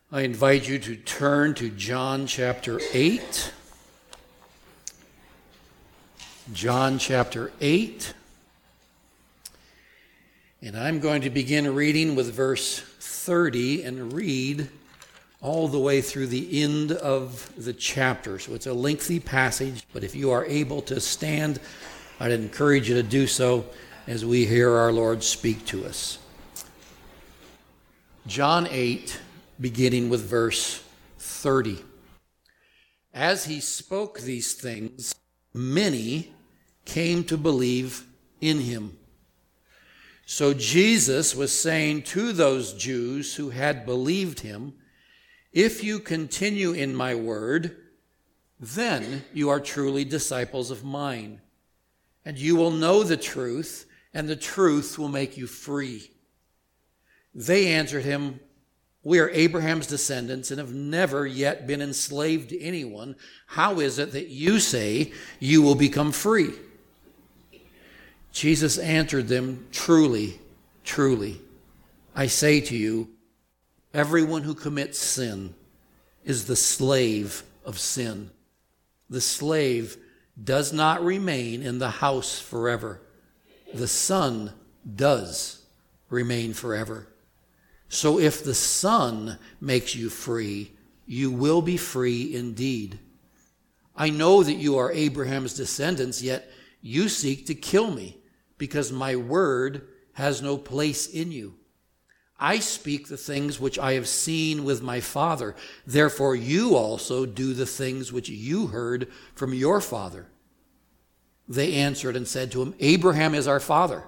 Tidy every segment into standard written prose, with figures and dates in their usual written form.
I invite you to turn to John chapter 8. John chapter 8. And I'm going to begin reading with verse 30 and read all the way through the end of the chapter. So it's a lengthy passage, but if you are able to stand, I'd encourage you to do so as we hear our Lord speak to us. John 8, beginning with verse 30. As he spoke these things, many came to believe in him. So Jesus was saying to those Jews who had believed him, "If you continue in my word, then you are truly disciples of mine, and you will know the truth, and the truth will make you free." They answered him, "We are Abraham's descendants and have never yet been enslaved to anyone. How is it that you say you will become free?" Jesus answered them, "Truly, truly, I say to you, everyone who commits sin is the slave of sin. The slave does not remain in the house forever. The Son does remain forever. So if the Son makes you free, you will be free indeed. I know that you are Abraham's descendants, yet you seek to kill me, because my word has no place in you. I speak the things which I have seen with my Father. Therefore you also do the things which you heard from your father." They answered and said to him, "Abraham is our father."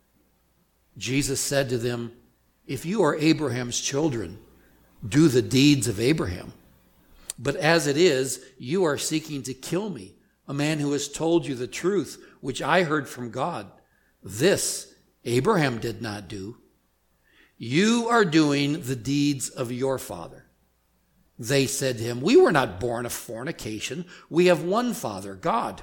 Jesus said to them, "If you are Abraham's children, do the deeds of Abraham. But as it is, you are seeking to kill me, a man who has told you the truth, which I heard from God. This Abraham did not do. You are doing the deeds of your father." They said to him, "We were not born of fornication. We have one Father, God."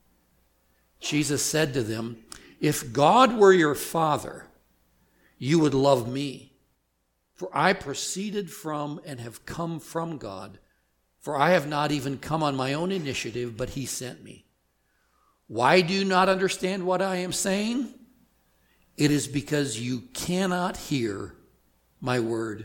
Jesus said to them, "If God were your Father, you would love me, for I proceeded from and have come from God, for I have not even come on my own initiative, but he sent me. Why do you not understand what I am saying? It is because you cannot hear my word.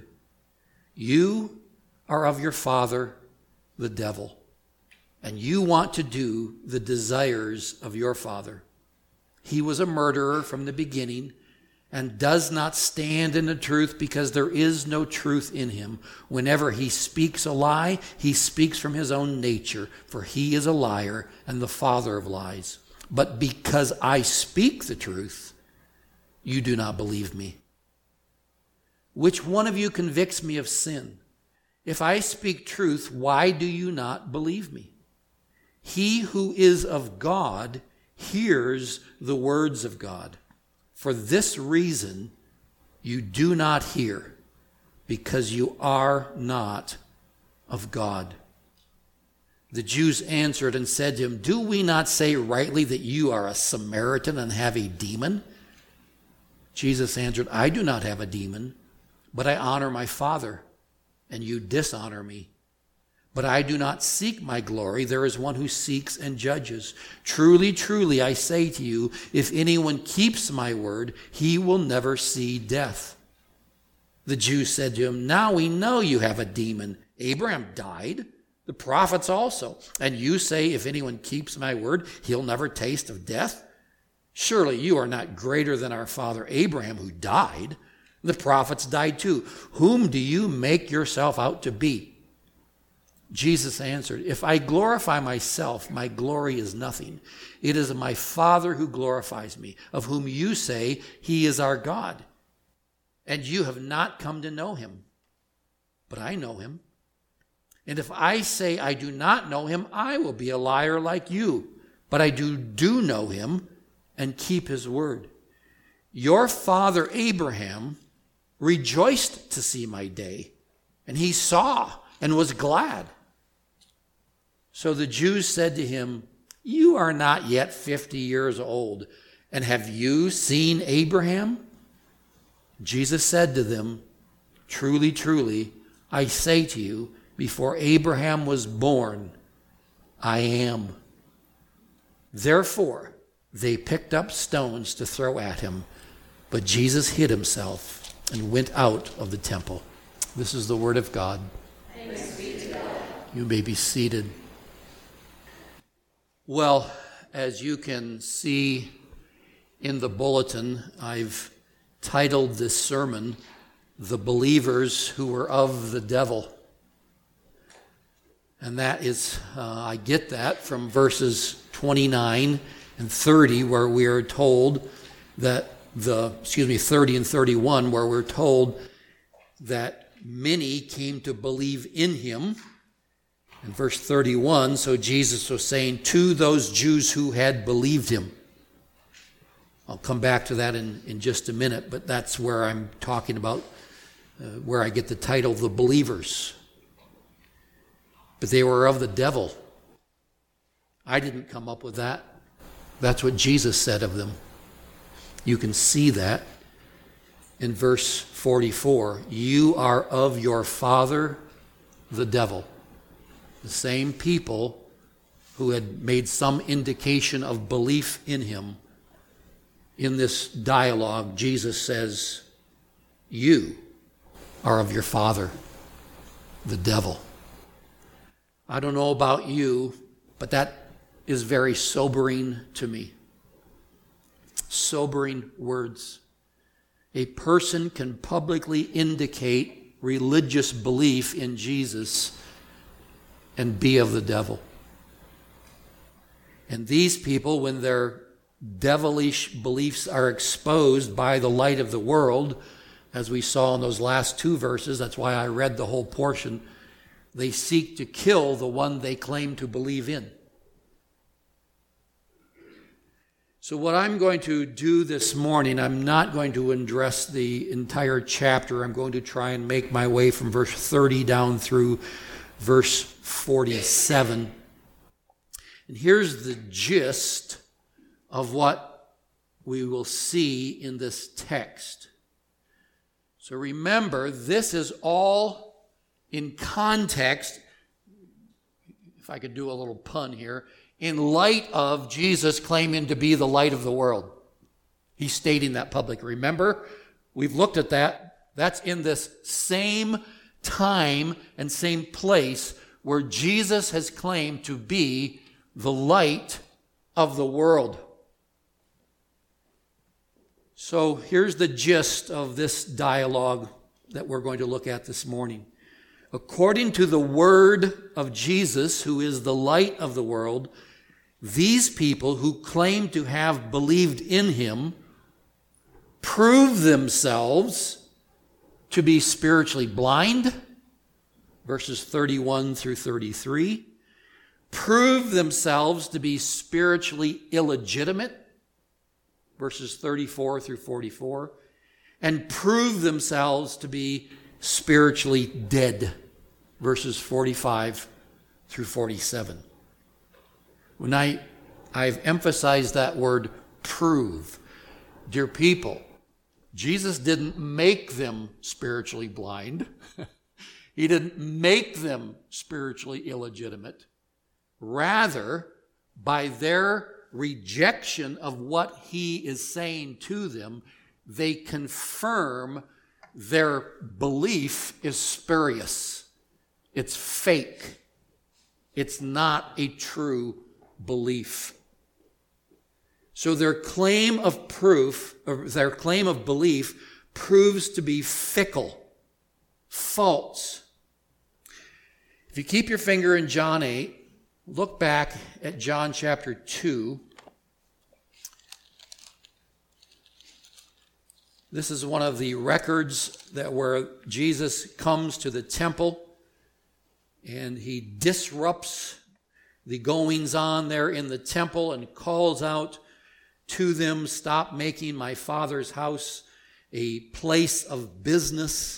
You are of your father, the devil, and you want to do the desires of your father. He was a murderer from the beginning and does not stand in the truth, because there is no truth in him. Whenever he speaks a lie, he speaks from his own nature, for he is a liar and the father of lies. But because I speak the truth, you do not believe me. Which one of you convicts me of sin? If I speak truth, why do you not believe me? He who is of God hears the words of God. For this reason you do not hear, because you are not of God." The Jews answered and said to him, "Do we not say rightly that you are a Samaritan and have a demon?" Jesus answered, "I do not have a demon, but I honor my Father, and you dishonor me. But I do not seek my glory. There is one who seeks and judges. Truly, truly, I say to you, if anyone keeps my word, he will never see death." The Jews said to him, "Now we know you have a demon. Abraham died, the prophets also, and you say, if anyone keeps my word, he'll never taste of death? Surely you are not greater than our father Abraham, who died. The prophets died too. Whom do you make yourself out to be?" Jesus answered, "If I glorify myself, my glory is nothing. It is my Father who glorifies me, of whom you say he is our God. And you have not come to know him, but I know him. And if I say I do not know him, I will be a liar like you. But I do know him and keep his word. Your father Abraham rejoiced to see my day, and he saw and was glad." So the Jews said to him, "You are not yet 50 years old, and have you seen Abraham?" Jesus said to them, "Truly, truly, I say to you, before Abraham was born, I am. Therefore, they picked up stones to throw at him, but Jesus hid himself and went out of the temple. This is the word of God. Thanks be to God. You may be seated. Well, as you can see in the bulletin, I've titled this sermon, The Believers Who Were of the Devil. And that is, I get that from verses 29 and 30, where we are told that 30 and 31, where we're told that many came to believe in him. In verse 31, so Jesus was saying to those Jews who had believed him. I'll come back to that in just a minute, but that's where I'm talking about, where I get the title, The Believers. But they were of the devil. I didn't come up with that. That's what Jesus said of them. You can see that in verse 44. You are of your father, the devil. The same people who had made some indication of belief in him. In this dialogue, Jesus says, you are of your father, the devil. I don't know about you, but that is very sobering to me. Sobering words. A person can publicly indicate religious belief in Jesus and be of the devil. And these people, when their devilish beliefs are exposed by the light of the world, as we saw in those last two verses, that's why I read the whole portion, they seek to kill the one they claim to believe in. So what I'm going to do this morning, I'm not going to address the entire chapter. I'm going to try and make my way from verse 30 down through verse 47. And here's the gist of what we will see in this text. So remember, this is all in context, if I could do a little pun here, in light of Jesus claiming to be the light of the world. He's stating that publicly. Remember, we've looked at that. That's in this same time and same place where Jesus has claimed to be the light of the world. So here's the gist of this dialogue that we're going to look at this morning. According to the word of Jesus, who is the light of the world, these people who claim to have believed in him prove themselves to be spiritually blind, verses 31 through 33, prove themselves to be spiritually illegitimate, verses 34 through 44, and prove themselves to be spiritually dead, verses 45 through 47. When I've emphasized that word prove, dear people, Jesus didn't make them spiritually blind. He didn't make them spiritually illegitimate. Rather, by their rejection of what he is saying to them, they confirm their belief is spurious. It's fake. It's not a true belief. So their claim of belief proves to be fickle, false. If you keep your finger in John 8, look back at John chapter 2. This is one of the records where Jesus comes to the temple and he disrupts the goings on there in the temple and calls out to them, stop making my Father's house a place of business.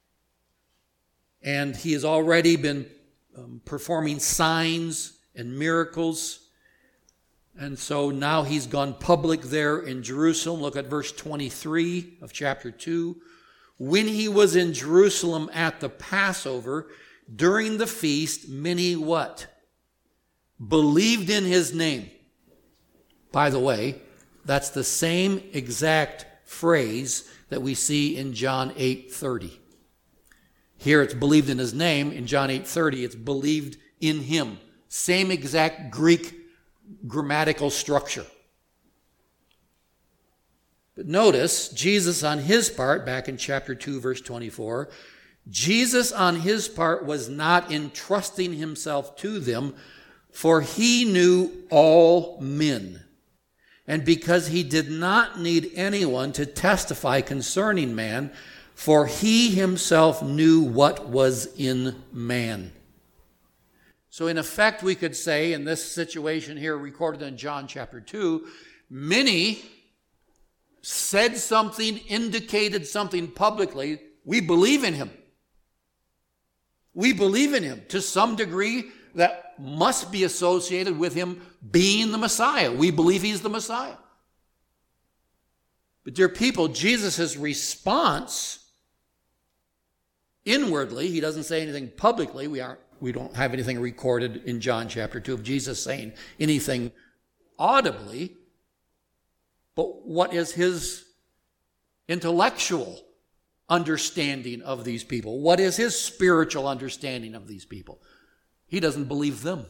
And he has already been performing signs and miracles. And so now he's gone public there in Jerusalem. Look at verse 23 of chapter 2. when he was in Jerusalem at the Passover, during the feast, many what? Believed in his name. By the way, that's the same exact phrase that we see in John 8:30. Here it's believed in his name. In John 8:30, it's believed in him. Same exact Greek grammatical structure. But notice, Jesus on his part, back in chapter 2, verse 24, Jesus on his part was not entrusting himself to them, for he knew all men. And because he did not need anyone to testify concerning man, for he himself knew what was in man. So in effect, we could say, in this situation here recorded in John chapter 2, many said something, indicated something publicly. We believe in him. We believe in him to some degree that must be associated with him being the Messiah. We believe he's the Messiah. But dear people, Jesus' response inwardly, he doesn't say anything publicly. We don't have anything recorded in John chapter 2 of Jesus saying anything audibly. But what is his intellectual understanding of these people? What is his spiritual understanding of these people? He doesn't believe them.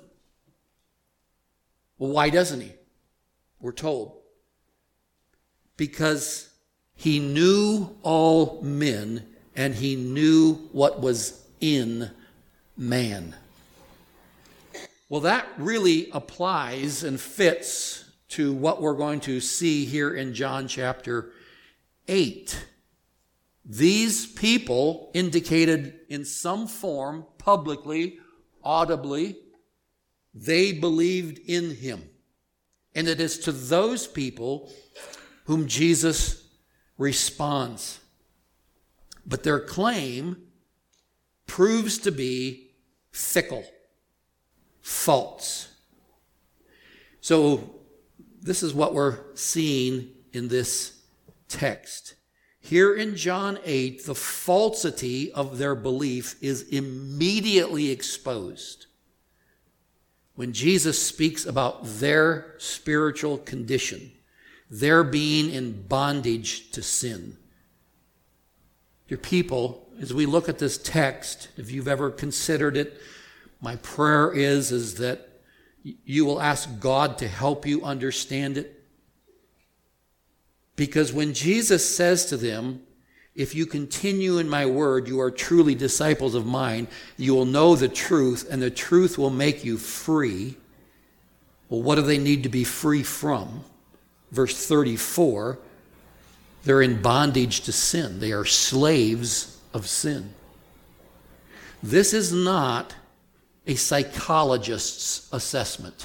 Well, why doesn't he? We're told. Because he knew all men and he knew what was in man. Well, that really applies and fits to what we're going to see here in John chapter 8. These people indicated in some form, publicly, audibly, they believed in him. And it is to those people whom Jesus responds. But their claim proves to be fickle, false. So this is what we're seeing in this text. Here in John 8, the falsity of their belief is immediately exposed when Jesus speaks about their spiritual condition, their being in bondage to sin. Dear people, as we look at this text, if you've ever considered it, my prayer is that you will ask God to help you understand it. Because when Jesus says to them, if you continue in my word, you are truly disciples of mine, you will know the truth, and the truth will make you free. Well, what do they need to be free from? Verse 34, they're in bondage to sin. They are slaves of sin. This is not a psychologist's assessment.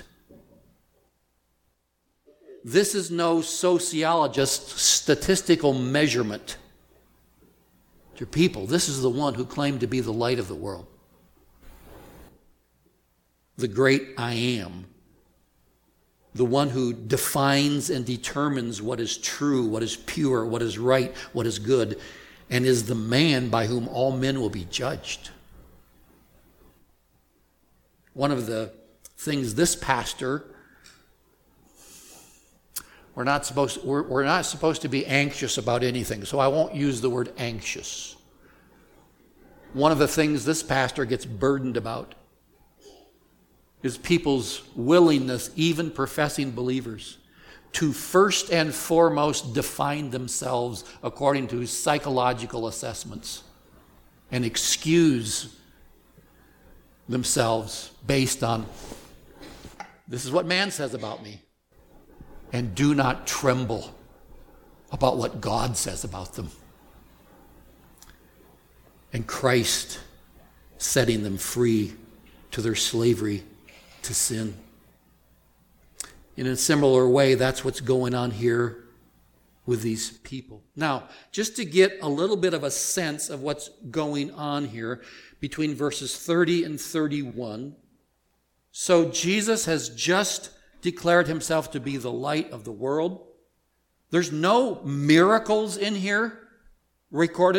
This is no sociologist's statistical measurement. To people, this is the one who claimed to be the light of the world. The great I am. The one who defines and determines what is true, what is pure, what is right, what is good, and is the man by whom all men will be judged. One of the things this pastor, we're not supposed to be anxious about anything, so I won't use the word anxious. One of the things this pastor gets burdened about is people's willingness, even professing believers, to first and foremost define themselves according to psychological assessments and excuse themselves based on, this is what man says about me, and do not tremble about what God says about them. And Christ setting them free to their slavery to sin. In a similar way, that's what's going on here with these people. Now, just to get a little bit of a sense of what's going on here between verses 30 and 31. So Jesus has just declared himself to be the light of the world. There's no miracles in here recorded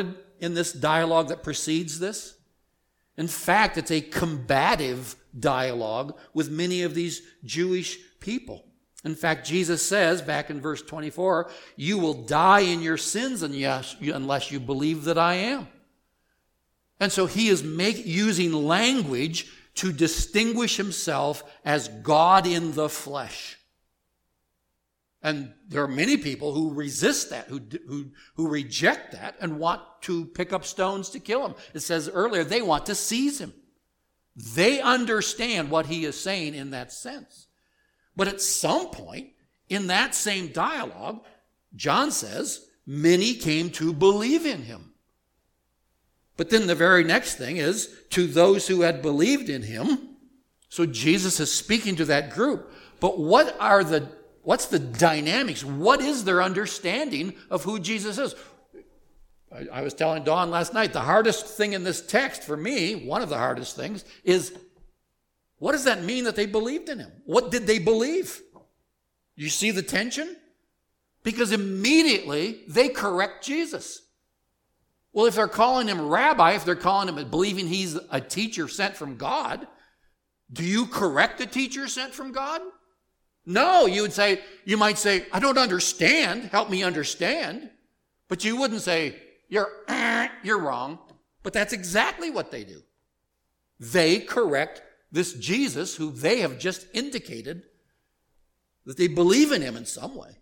in this dialogue that precedes this. In fact, it's a combative dialogue with many of these Jewish people. In fact, Jesus says back in verse 24, you will die in your sins unless you believe that I am. And so he is using language to distinguish himself as God in the flesh. And there are many people who resist that, who reject that and want to pick up stones to kill him. It says earlier, they want to seize him. They understand what he is saying in that sense. But at some point in that same dialogue, John says, many came to believe in him. But then the very next thing is, to those who had believed in him. So Jesus is speaking to that group. But what's the dynamics? What is their understanding of who Jesus is? I was telling Dawn last night, the hardest thing in this text for me, one of the hardest things, is what does that mean that they believed in him? What did they believe? You see the tension? Because immediately they correct Jesus. Well, if they're calling him rabbi, if they're calling him believing he's a teacher sent from God, do you correct a teacher sent from God? No, you might say, I don't understand, help me understand. But you wouldn't say, you're wrong. But that's exactly what they do. They correct this Jesus who they have just indicated that they believe in him in some way.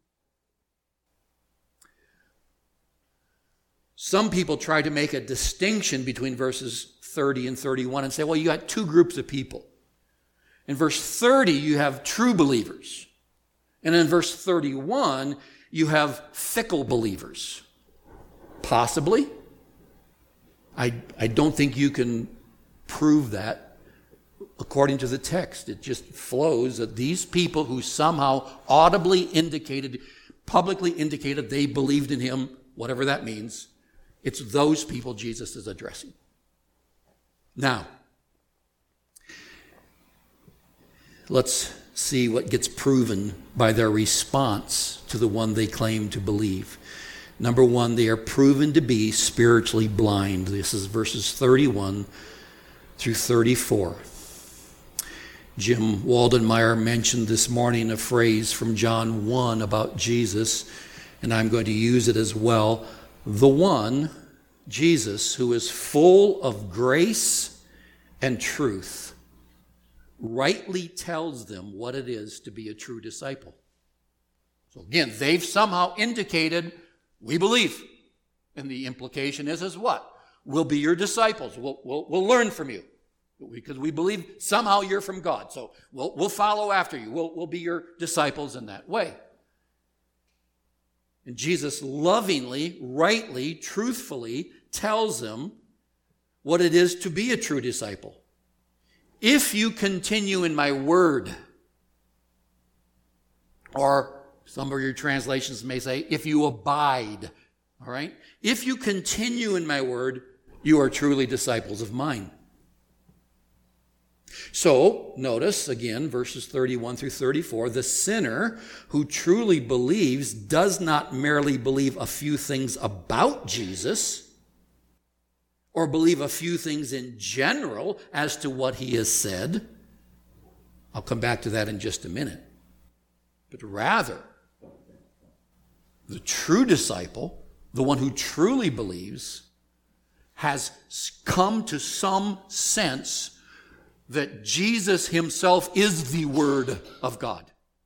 Some people try to make a distinction between verses 30 and 31 and say, well, you got two groups of people. In verse 30, you have true believers. And in verse 31, you have fickle believers. Possibly. I don't think you can prove that according to the text. It just flows that these people who somehow audibly publicly indicated they believed in him, whatever that means, it's those people Jesus is addressing. Now, let's see what gets proven by their response to the one they claim to believe. Number one, they are proven to be spiritually blind. This is verses 31 through 34. Jim Waldenmeyer mentioned this morning a phrase from John 1 about Jesus, and I'm going to use it as well. The one, Jesus, who is full of grace and truth, rightly tells them what it is to be a true disciple. So again, they've somehow indicated, we believe. And the implication is what? We'll be your disciples. We'll learn from you. Because we believe somehow you're from God. So we'll follow after you. We'll be your disciples in that way. And Jesus lovingly, rightly, truthfully tells them what it is to be a true disciple. If you continue in my word, or some of your translations may say, if you abide, all right? If you continue in my word, you are truly disciples of mine. So, notice again, verses 31 through 34, the sinner who truly believes does not merely believe a few things about Jesus or believe a few things in general as to what he has said. I'll come back to that in just a minute. But rather, the true disciple, the one who truly believes, has come to some sense that Jesus himself is the Word of God.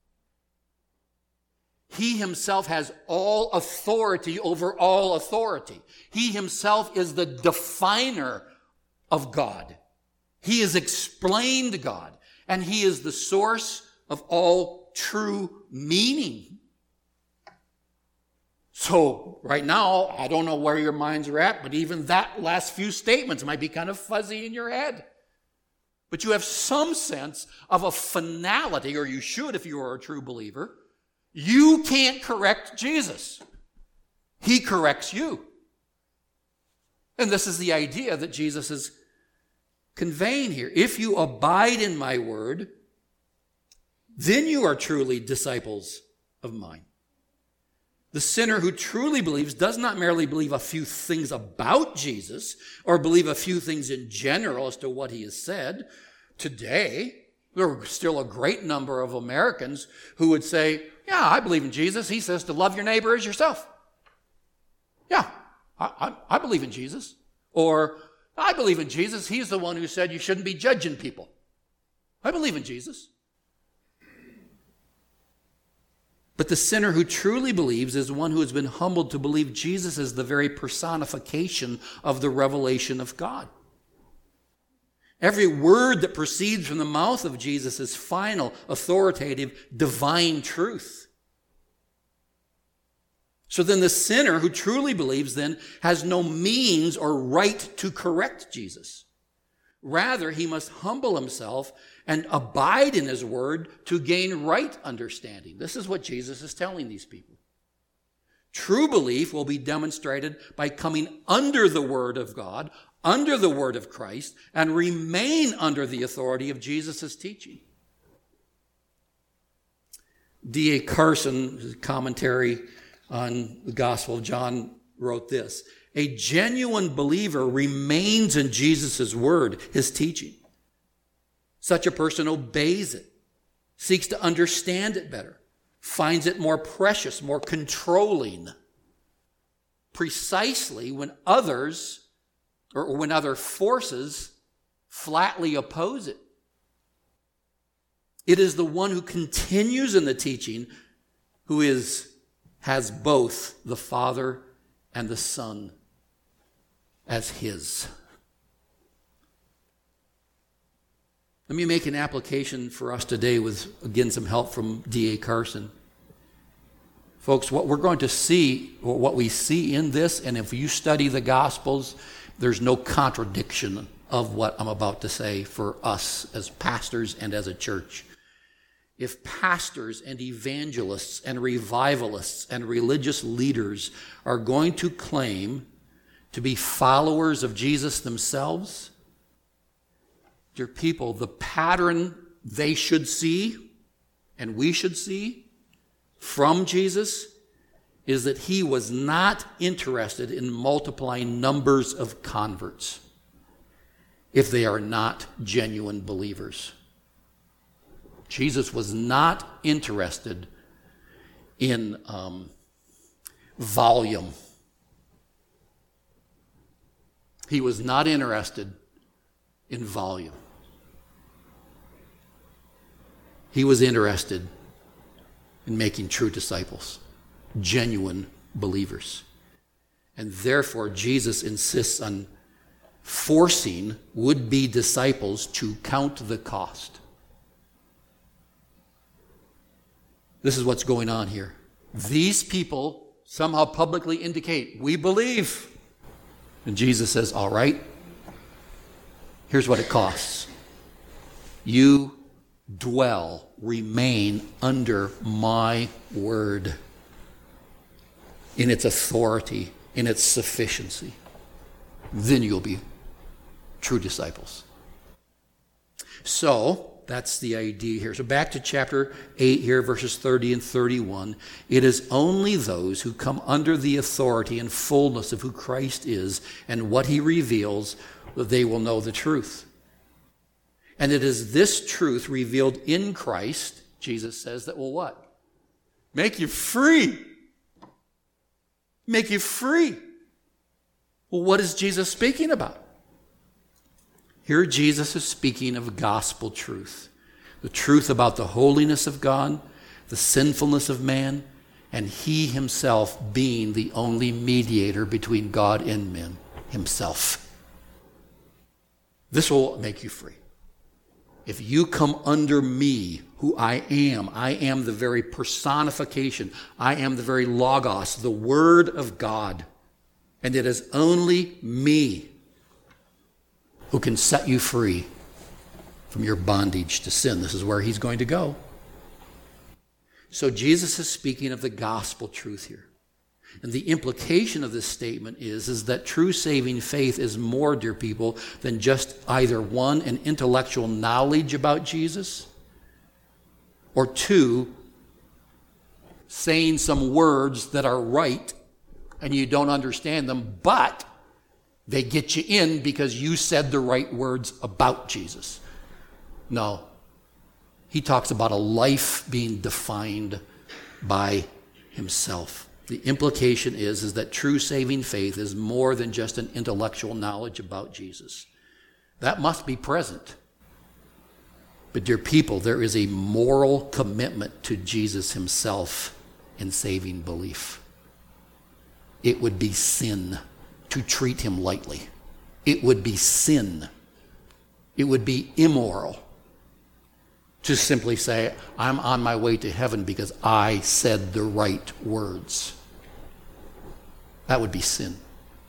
He himself has all authority over all authority. He himself is the definer of God. He has explained God, and he is the source of all true meaning. So right now, I don't know where your minds are at, but even that last few statements might be kind of fuzzy in your head. But you have some sense of a finality, or you should if you are a true believer. You can't correct Jesus. He corrects you. And this is the idea that Jesus is conveying here. If you abide in my word, then you are truly disciples of mine. The sinner who truly believes does not merely believe a few things about Jesus or believe a few things in general as to what he has said. Today, there are still a great number of Americans who would say, yeah, I believe in Jesus. He says to love your neighbor as yourself. Yeah, I believe in Jesus. Or, I believe in Jesus. He's the one who said you shouldn't be judging people. I believe in Jesus. But the sinner who truly believes is one who has been humbled to believe Jesus is the very personification of the revelation of God. Every word that proceeds from the mouth of Jesus is final, authoritative, divine truth. So then the sinner who truly believes then has no means or right to correct Jesus. Rather, he must humble himself and abide in his word to gain right understanding. This is what Jesus is telling these people. True belief will be demonstrated by coming under the word of God, under the word of Christ, and remain under the authority of Jesus' teaching. D.A. Carson, commentary on the Gospel of John, wrote this: a genuine believer remains in Jesus' word, his teaching. Such a person obeys it, seeks to understand it better, finds it more precious, more controlling, precisely when others, or when other forces flatly oppose it. It is the one who continues in the teaching who has both the Father and the Son as his. Let me make an application for us today with, again, some help from D.A. Carson. Folks, what we're going to see, or what we see in this, and if you study the Gospels, there's no contradiction of what I'm about to say for us as pastors and as a church. If pastors and evangelists and revivalists and religious leaders are going to claim to be followers of Jesus themselves, dear people, the pattern they should see and we should see from Jesus is that he was not interested in multiplying numbers of converts if they are not genuine believers. Jesus was not interested in volume. He was not interested in volume. He was interested in making true disciples, genuine believers. And therefore, Jesus insists on forcing would-be disciples to count the cost. This is what's going on here. These people somehow publicly indicate, we believe. And Jesus says, all right, here's what it costs. You dwell, remain under my word in its authority, in its sufficiency. Then you'll be true disciples. So, that's the idea here. So back to chapter 8 here, verses 30 and 31. It is only those who come under the authority and fullness of who Christ is and what he reveals that they will know the truth. And it is this truth revealed in Christ, Jesus says, that will what? Make you free. Make you free. Well, what is Jesus speaking about? Here Jesus is speaking of gospel truth. The truth about the holiness of God, the sinfulness of man, and he himself being the only mediator between God and men, himself. This will make you free. If you come under me, who I am the very personification, I am the very logos, the word of God, and it is only me who can set you free from your bondage to sin. This is where he's going to go. So Jesus is speaking of the gospel truth here. And the implication of this statement is that true saving faith is more, dear people, than just either one, an intellectual knowledge about Jesus, or two, saying some words that are right and you don't understand them, but they get you in because you said the right words about Jesus. No. He talks about a life being defined by himself. The implication is that true saving faith is more than just an intellectual knowledge about Jesus. That must be present. But dear people, there is a moral commitment to Jesus himself in saving belief. It would be sin to treat him lightly. It would be sin. It would be immoral to simply say, I'm on my way to heaven because I said the right words. That would be sin.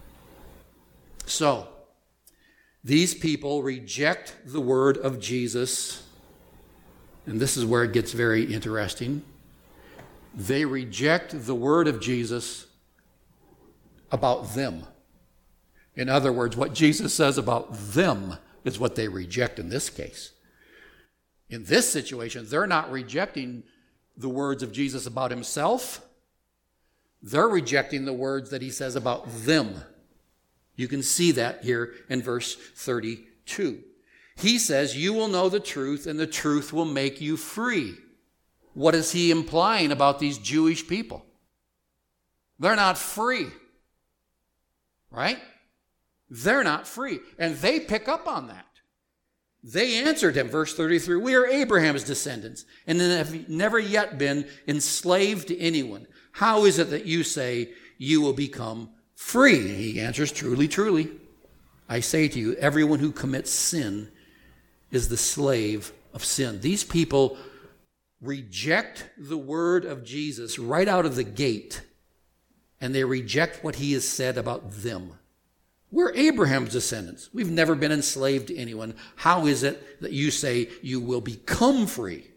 So, these people reject the word of Jesus, and this is where it gets very interesting. They reject the word of Jesus about them. In other words, what Jesus says about them is what they reject in this case. In this situation, they're not rejecting the words of Jesus about himself. They're rejecting the words that he says about them. You can see that here in verse 32. He says, you will know the truth, and the truth will make you free. What is he implying about these Jewish people? They're not free. Right? They're not free. And they pick up on that. They answered him, verse 33, we are Abraham's descendants and have never yet been enslaved to anyone. How is it that you say you will become free? He answers, truly, truly, I say to you, everyone who commits sin is the slave of sin. These people reject the word of Jesus right out of the gate, and they reject what he has said about them. We're Abraham's descendants. We've never been enslaved to anyone. How is it that you say you will become free?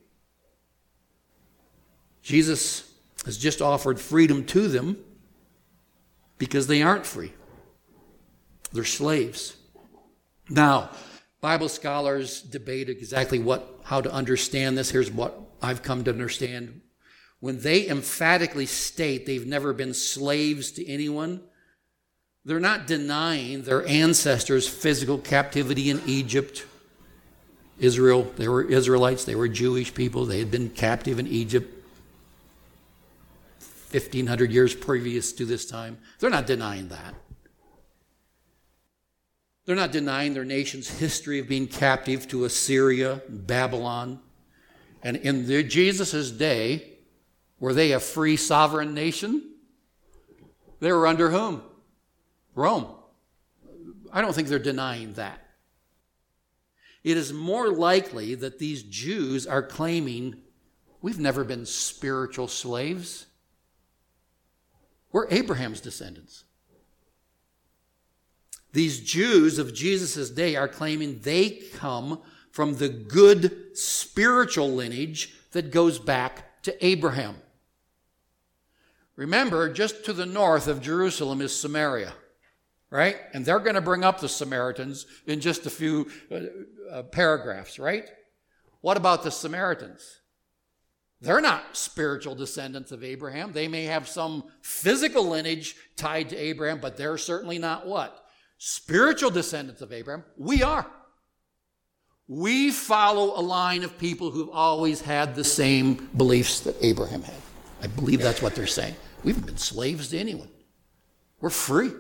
Jesus has just offered freedom to them because they aren't free. They're slaves. Now, Bible scholars debate exactly how to understand this. Here's what I've come to understand. When they emphatically state they've never been slaves to anyone, they're not denying their ancestors' physical captivity in Egypt. Israel, they were Israelites, they were Jewish people, they had been captive in Egypt 1,500 years previous to this time. They're not denying that. They're not denying their nation's history of being captive to Assyria, Babylon. And in Jesus' day, were they a free sovereign nation? They were under whom? Rome. I don't think they're denying that. It is more likely that these Jews are claiming, we've never been spiritual slaves. We're Abraham's descendants. These Jews of Jesus' day are claiming they come from the good spiritual lineage that goes back to Abraham. Remember, just to the north of Jerusalem is Samaria. Right? And they're going to bring up the Samaritans in just a few paragraphs, right? What about the Samaritans? They're not spiritual descendants of Abraham. They may have some physical lineage tied to Abraham, but they're certainly not what? Spiritual descendants of Abraham. We are. We follow a line of people who've always had the same beliefs that Abraham had. I believe that's what they're saying. We haven't been slaves to anyone. We're free.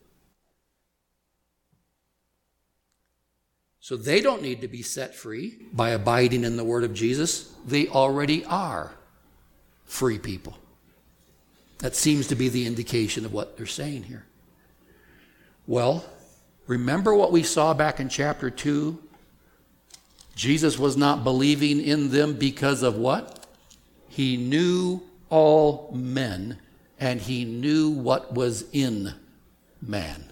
So they don't need to be set free by abiding in the word of Jesus. They already are free people. That seems to be the indication of what they're saying here. Well, remember what we saw back in chapter 2? Jesus was not believing in them because of what? He knew all men, and he knew what was in man.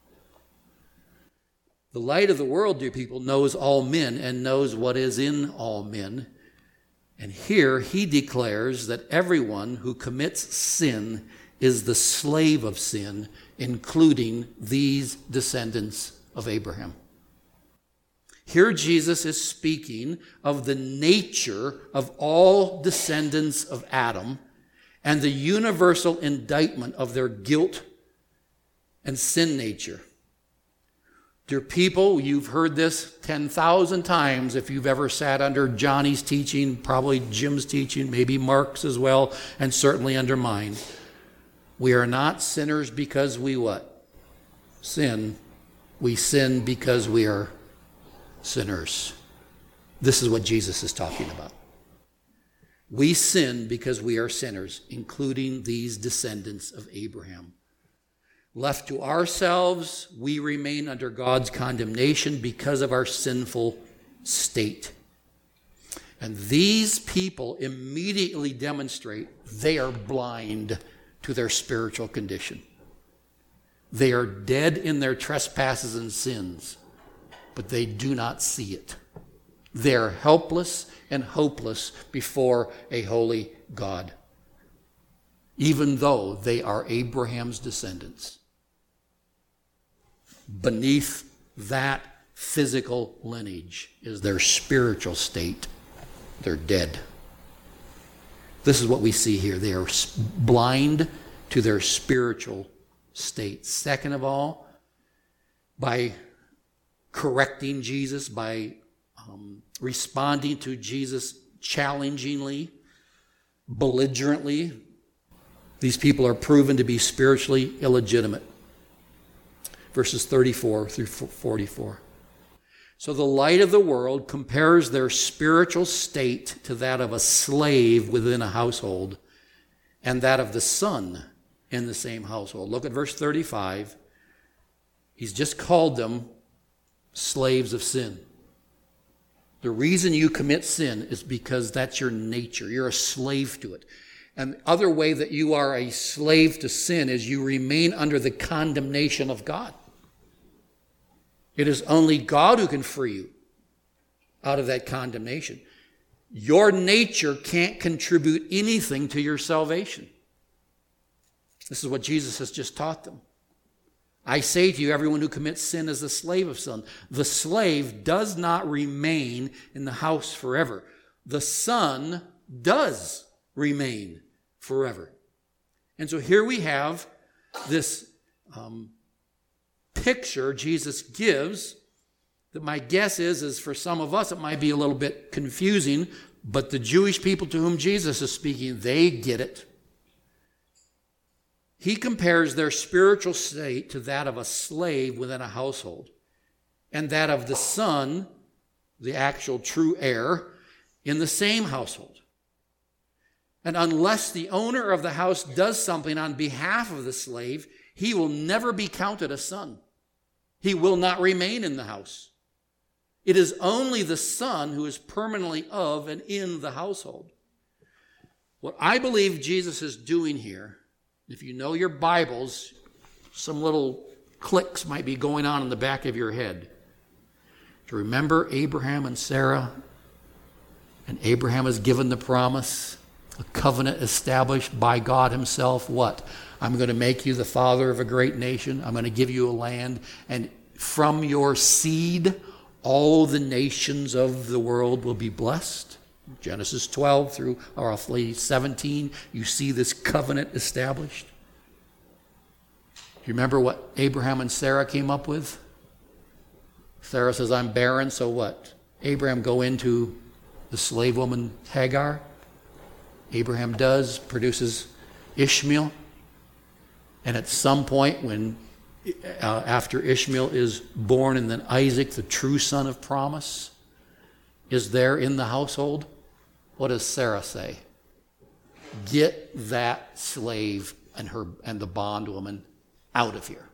The light of the world, dear people, knows all men and knows what is in all men. And here he declares that everyone who commits sin is the slave of sin, including these descendants of Abraham. Here Jesus is speaking of the nature of all descendants of Adam and the universal indictment of their guilt and sin nature. Dear people, you've heard this 10,000 times if you've ever sat under Johnny's teaching, probably Jim's teaching, maybe Mark's as well, and certainly under mine. We are not sinners because we what? Sin. We sin because we are sinners. This is what Jesus is talking about. We sin because we are sinners, including these descendants of Abraham. Left to ourselves, we remain under God's condemnation because of our sinful state. And these people immediately demonstrate they are blind to their spiritual condition. They are dead in their trespasses and sins, but they do not see it. They are helpless and hopeless before a holy God, even though they are Abraham's descendants. Beneath that physical lineage is their spiritual state. They're dead. This is what we see here. They are blind to their spiritual state. Second of all, by correcting Jesus, by responding to Jesus challengingly, belligerently, these people are proven to be spiritually illegitimate. Verses 34 through 44. So the light of the world compares their spiritual state to that of a slave within a household and that of the son in the same household. Look at verse 35. He's just called them slaves of sin. The reason you commit sin is because that's your nature. You're a slave to it. And the other way that you are a slave to sin is you remain under the condemnation of God. It is only God who can free you out of that condemnation. Your nature can't contribute anything to your salvation. This is what Jesus has just taught them. I say to you, everyone who commits sin is a slave of sin. The slave does not remain in the house forever. The son does remain forever. And so here we have this picture Jesus gives that my guess is for some of us it might be a little bit confusing, but the Jewish people to whom Jesus is speaking, they get it. He compares their spiritual state to that of a slave within a household and that of the son, the actual true heir, in the same household. And unless the owner of the house does something on behalf of the slave, he will never be counted a son. He will not remain in the house. It is only the son who is permanently of and in the household. What I believe Jesus is doing here, if you know your Bibles, some little clicks might be going on in the back of your head. Do you remember Abraham and Sarah? And Abraham is given the promise, a covenant established by God himself. What? I'm going to make you the father of a great nation. I'm going to give you a land. And from your seed, all the nations of the world will be blessed. Genesis 12 through roughly 17, you see this covenant established. You remember what Abraham and Sarah came up with? Sarah says, I'm barren, so what? Abraham go into the slave woman Hagar. Abraham does, produces Ishmael. And at some point when after Ishmael is born and then Isaac, the true son of promise, is there in the household, what does Sarah say? Get that slave and the bondwoman out of here.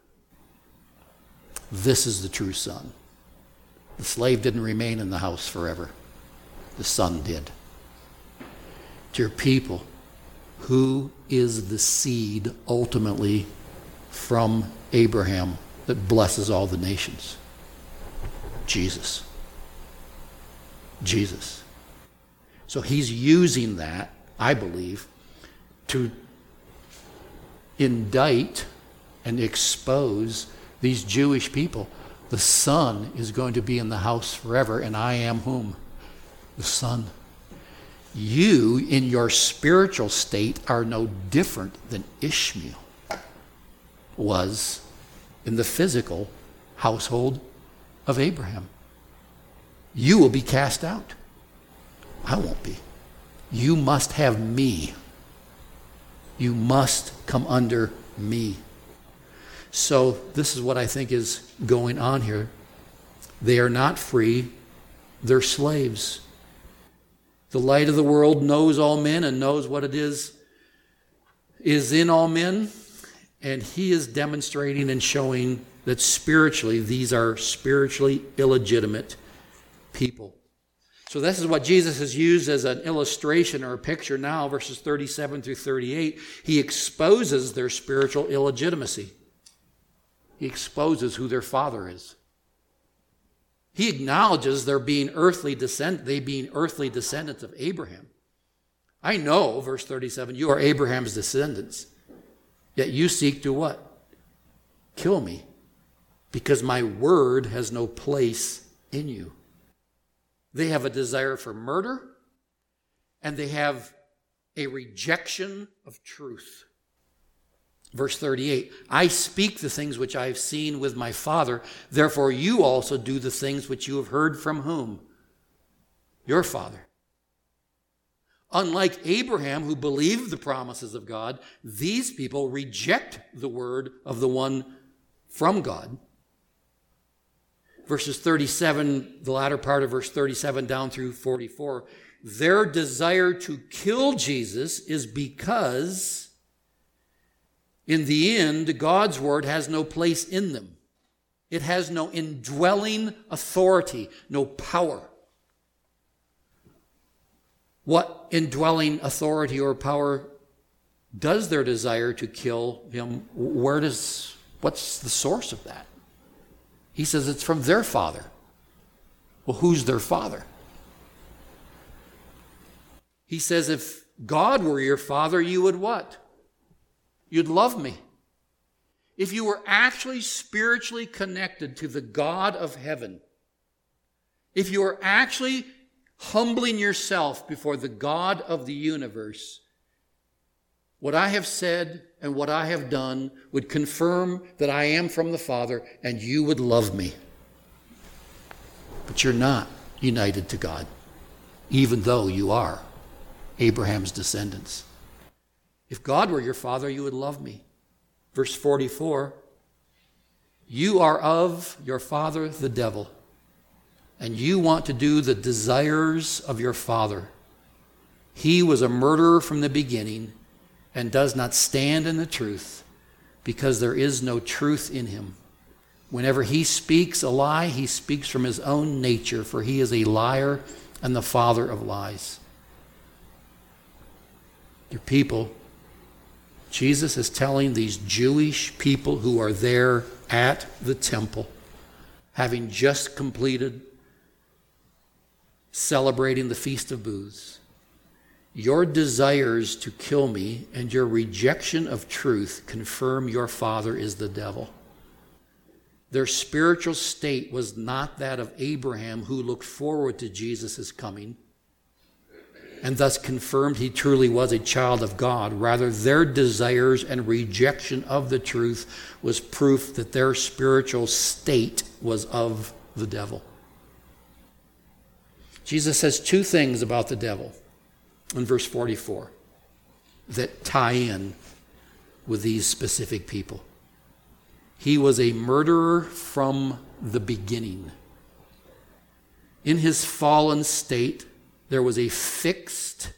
This is the true son. The slave didn't remain in the house forever. The son did. Dear people, who is the seed ultimately from Abraham that blesses all the nations? Jesus. Jesus. So he's using that, I believe, to indict and expose these Jewish people. The son is going to be in the house forever, and I am whom? The son. You, in your spiritual state, are no different than Ishmael was in the physical household of Abraham. You will be cast out. I won't be. You must have me. You must come under me. So this is what I think is going on here. They are not free. They're slaves. The light of the world knows all men and knows what it is in all men. And he is demonstrating and showing that spiritually, these are spiritually illegitimate people. So this is what Jesus has used as an illustration or a picture now, verses 37 through 38. He exposes their spiritual illegitimacy. He exposes who their father is. He acknowledges they being earthly descendants of Abraham. I know, verse 37, you are Abraham's descendants, yet you seek to what? Kill me, because my word has no place in you. They have a desire for murder, and they have a rejection of truth. Verse 38, I speak the things which I have seen with my Father, therefore you also do the things which you have heard from whom? Your father. Unlike Abraham, who believed the promises of God, these people reject the word of the one from God. Verses 37, the latter part of verse 37 down through 44, their desire to kill Jesus is because in the end, God's word has no place in them. It has no indwelling authority, no power. What indwelling authority or power does their desire to kill him? What's the source of that? He says it's from their father. Well, who's their father? He says if God were your father, you would what? You'd love me. If you were actually spiritually connected to the God of heaven, if you were actually humbling yourself before the God of the universe, what I have said and what I have done would confirm that I am from the Father, and you would love me. But you're not united to God, even though you are Abraham's descendants. If God were your father, you would love me. Verse 44, you are of your father, the devil, and you want to do the desires of your father. He was a murderer from the beginning and does not stand in the truth because there is no truth in him. Whenever he speaks a lie, he speaks from his own nature, for he is a liar and the father of lies. Your people, Jesus is telling these Jewish people who are there at the temple, having just completed celebrating the Feast of Booths, your desires to kill me and your rejection of truth confirm your father is the devil. Their spiritual state was not that of Abraham, who looked forward to Jesus' coming and thus confirmed he truly was a child of God. Rather, their desires and rejection of the truth was proof that their spiritual state was of the devil. Jesus says two things about the devil in verse 44 that tie in with these specific people. He was a murderer from the beginning. In his fallen state, there was a fixed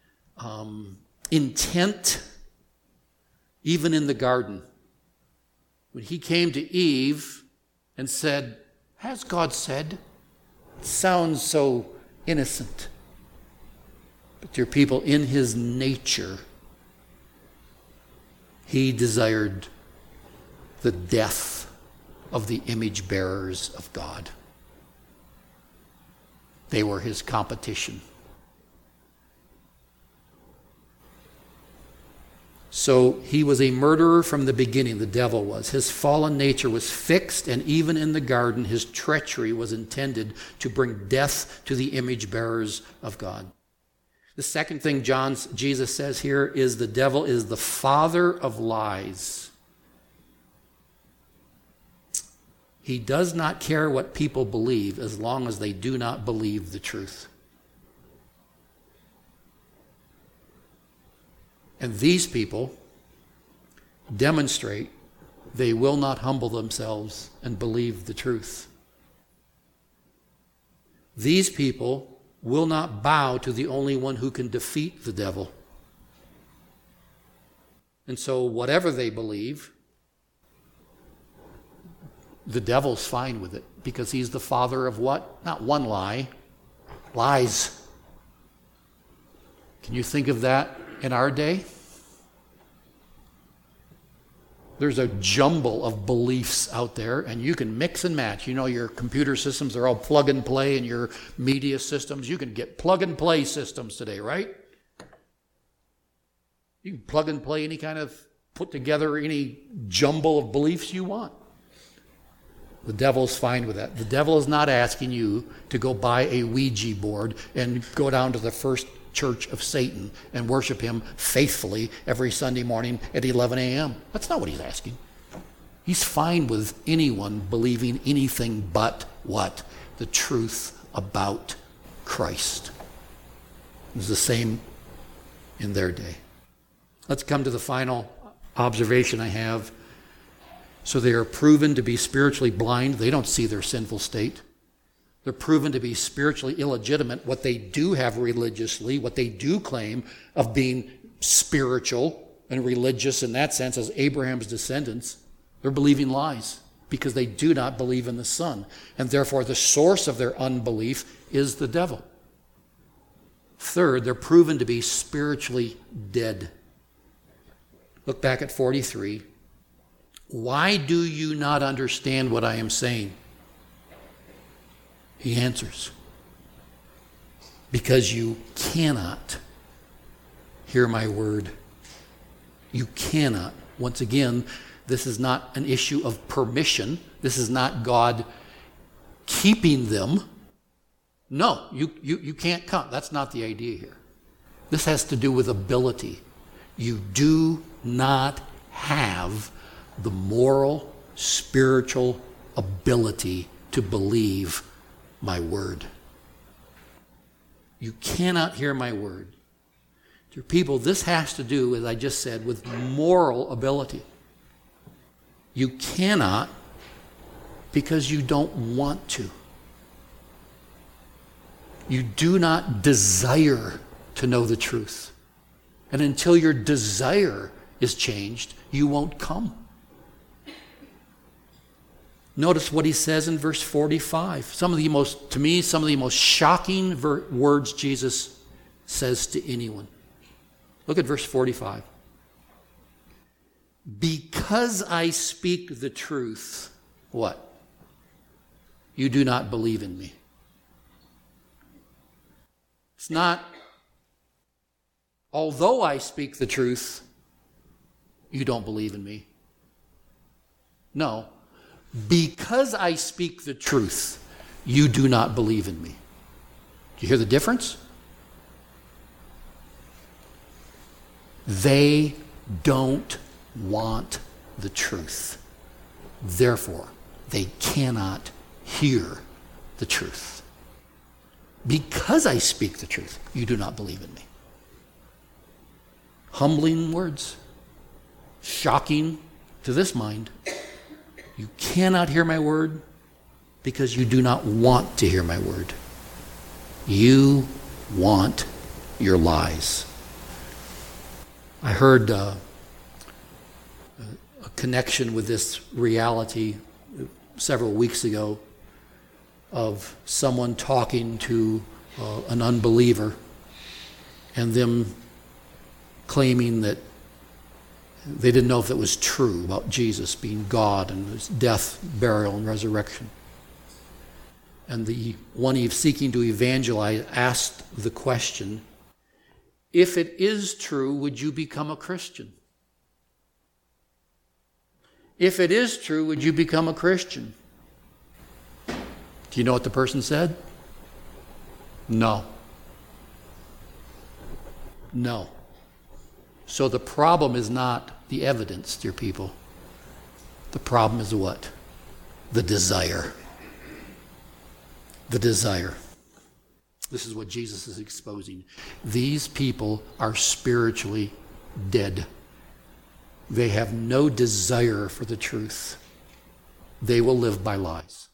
intent, even in the garden. When he came to Eve and said, has God said? It sounds so innocent. But your people, in his nature, he desired the death of the image bearers of God. They were his competition. So he was a murderer from the beginning, the devil was. His fallen nature was fixed, and even in the garden, his treachery was intended to bring death to the image bearers of God. The second thing Jesus says here is the devil is the father of lies. He does not care what people believe as long as they do not believe the truth. And these people demonstrate they will not humble themselves and believe the truth. These people will not bow to the only one who can defeat the devil. And so whatever they believe, the devil's fine with it because he's the father of what? Not one lie, lies. Can you think of that in our day? There's a jumble of beliefs out there, and you can mix and match. You know, your computer systems are all plug and play, and your media systems, you can get plug and play systems today, right? You can plug and play any kind of, put together any jumble of beliefs you want. The devil's fine with that. The devil is not asking you to go buy a Ouija board and go down to the First Church of Satan and worship him faithfully every Sunday morning at 11 a.m. That's not what he's asking. He's fine with anyone believing anything but what? The truth about Christ. It was the same in their day. Let's come to the final observation I have. So they are proven to be spiritually blind. They don't see their sinful state. They're proven to be spiritually illegitimate. What they do have religiously, what they do claim of being spiritual and religious in that sense as Abraham's descendants, they're believing lies because they do not believe in the Son. And therefore the source of their unbelief is the devil. Third, they're proven to be spiritually dead. Look back at 43. Why do you not understand what I am saying? He answers, because you cannot hear my word. You cannot. Once again, this is not an issue of permission. This is not God keeping them. No, you can't come. That's not the idea here. This has to do with ability. You do not have the moral, spiritual ability to believe my word. You cannot hear my word. Dear people, this has to do, as I just said, with moral ability. You cannot because you don't want to. You do not desire to know the truth. And until your desire is changed, you won't come. Notice what he says in verse 45. Some of the most shocking words Jesus says to anyone. Look at verse 45. Because I speak the truth, what? You do not believe in me. It's not, although I speak the truth, you don't believe in me. No. Because I speak the truth, you do not believe in me. Do you hear the difference? They don't want the truth. Therefore, they cannot hear the truth. Because I speak the truth, you do not believe in me. Humbling words. Shocking to this mind. You cannot hear my word because you do not want to hear my word. You want your lies. I heard a connection with this reality several weeks ago of someone talking to an unbeliever and them claiming that they didn't know if it was true about Jesus being God and his death, burial, and resurrection. And the one he's seeking to evangelize asked the question, if it is true, would you become a Christian? If it is true, would you become a Christian? Do you know what the person said? No. No. So the problem is not the evidence, dear people. The problem is what? The desire. The desire. This is what Jesus is exposing. These people are spiritually dead. They have no desire for the truth. They will live by lies.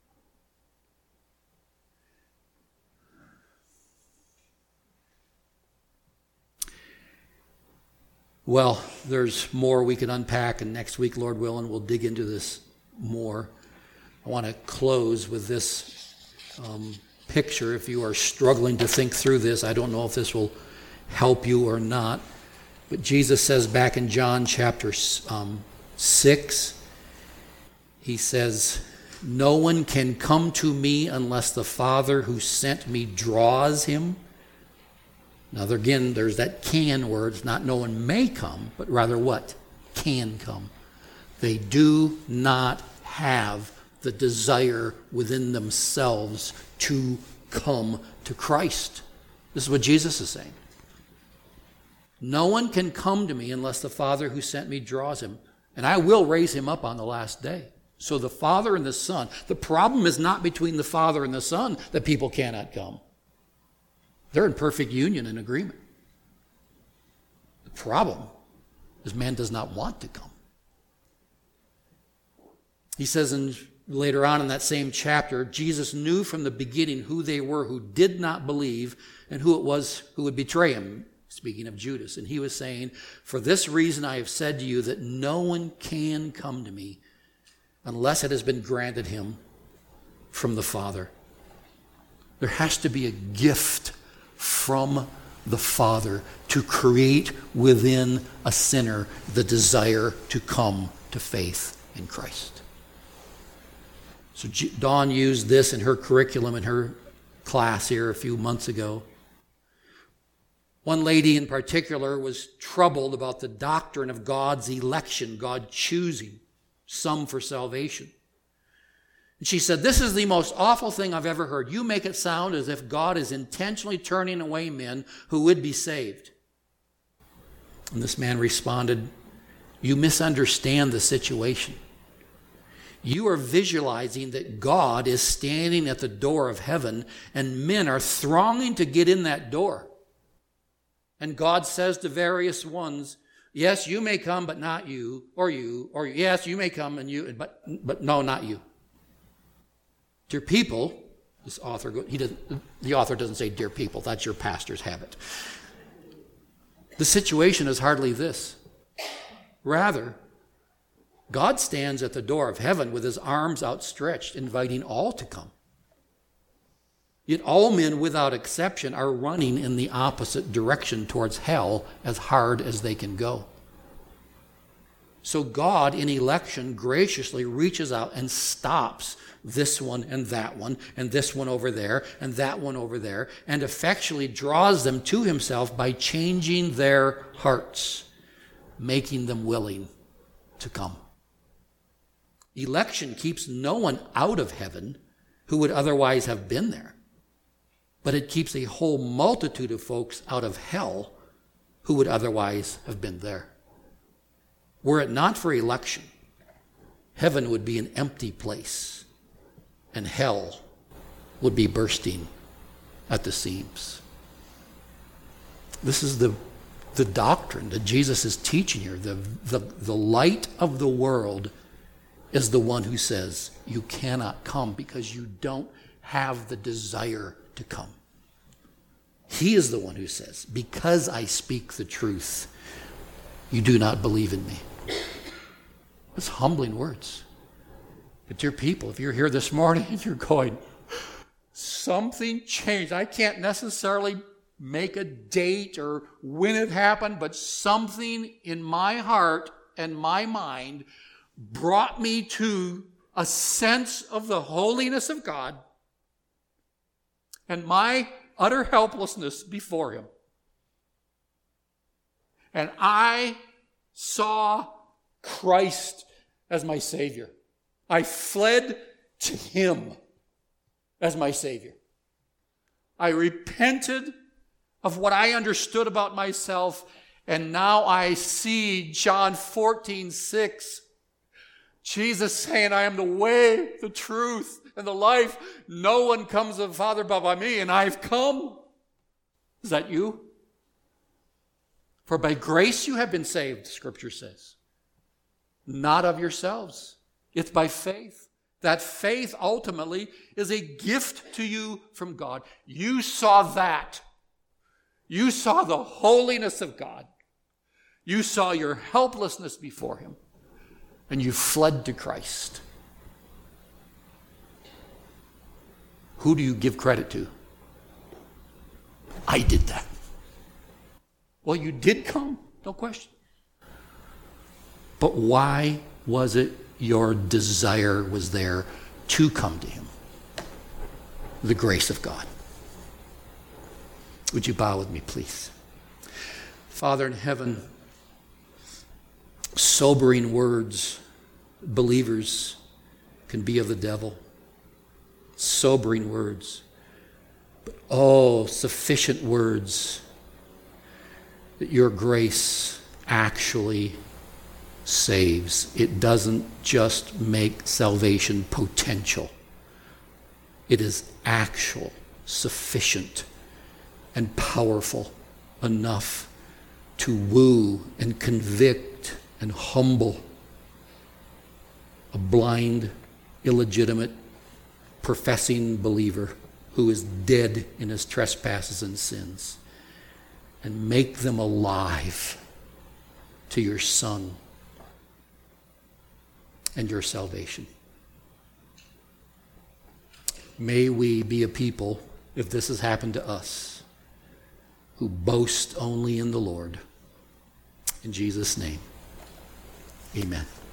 Well, there's more we can unpack, and next week, Lord willing, we'll dig into this more. I want to close with this picture. If you are struggling to think through this, I don't know if this will help you or not, but Jesus says back in John chapter 6, he says, "No one can come to me unless the Father who sent me draws him." Now, again, there's that can word. It's not no one may come, but rather what? Can come. They do not have the desire within themselves to come to Christ. This is what Jesus is saying. No one can come to me unless the Father who sent me draws him, and I will raise him up on the last day. So the Father and the Son, the problem is not between the Father and the Son that people cannot come. They're in perfect union and agreement. The problem is man does not want to come. He says later on in that same chapter, Jesus knew from the beginning who they were who did not believe and who it was who would betray him, speaking of Judas. And he was saying, "For this reason I have said to you that no one can come to me unless it has been granted him from the Father." There has to be a gift from the Father to create within a sinner the desire to come to faith in Christ. So Dawn used this in her curriculum in her class here a few months ago. One lady in particular was troubled about the doctrine of God's election, God choosing some for salvation. And she said, "This is the most awful thing I've ever heard. You make it sound as if God is intentionally turning away men who would be saved." And this man responded, "You misunderstand the situation. You are visualizing that God is standing at the door of heaven and men are thronging to get in that door. And God says to various ones, 'Yes, you may come, but not you, or yes, you may come and you, but no, not you.' Dear people," the author doesn't say dear people, that's your pastor's habit. The situation is hardly this. Rather, God stands at the door of heaven with his arms outstretched, inviting all to come. Yet all men, without exception, are running in the opposite direction towards hell as hard as they can go. So God, in election, graciously reaches out and stops this one and this one over there, and that one over there, and effectually draws them to himself by changing their hearts, making them willing to come. Election keeps no one out of heaven who would otherwise have been there, but it keeps a whole multitude of folks out of hell who would otherwise have been there. Were it not for election, heaven would be an empty place, and hell would be bursting at the seams. This is the doctrine that Jesus is teaching here. The light of the world is the one who says, you cannot come because you don't have the desire to come. He is the one who says, because I speak the truth, you do not believe in me. That's humbling words. But dear people, if you're here this morning and you're going, something changed. I can't necessarily make a date or when it happened, but something in my heart and my mind brought me to a sense of the holiness of God and my utter helplessness before him. And I saw Christ as my Savior. I fled to him as my Savior. I repented of what I understood about myself, and now I see John 14:6. Jesus saying, I am the way, the truth, and the life. No one comes to the Father but by me, and I've come. Is that you? For by grace you have been saved, Scripture says. Not of yourselves. It's by faith. That faith ultimately is a gift to you from God. You saw that. You saw the holiness of God. You saw your helplessness before him. And you fled to Christ. Who do you give credit to? I did that. Well, you did come, no question. But why was it your desire was there to come to him? The grace of God. Would you bow with me, please? Father in heaven, sobering words, believers, can be of the devil. Sobering words. But sufficient words that your grace actually saves. It doesn't just make salvation potential. It is actual, sufficient, and powerful enough to woo and convict and humble a blind, illegitimate, professing believer who is dead in his trespasses and sins, and make them alive to your Son and your salvation. May we be a people, if this has happened to us, who boast only in the Lord. In Jesus' name, amen.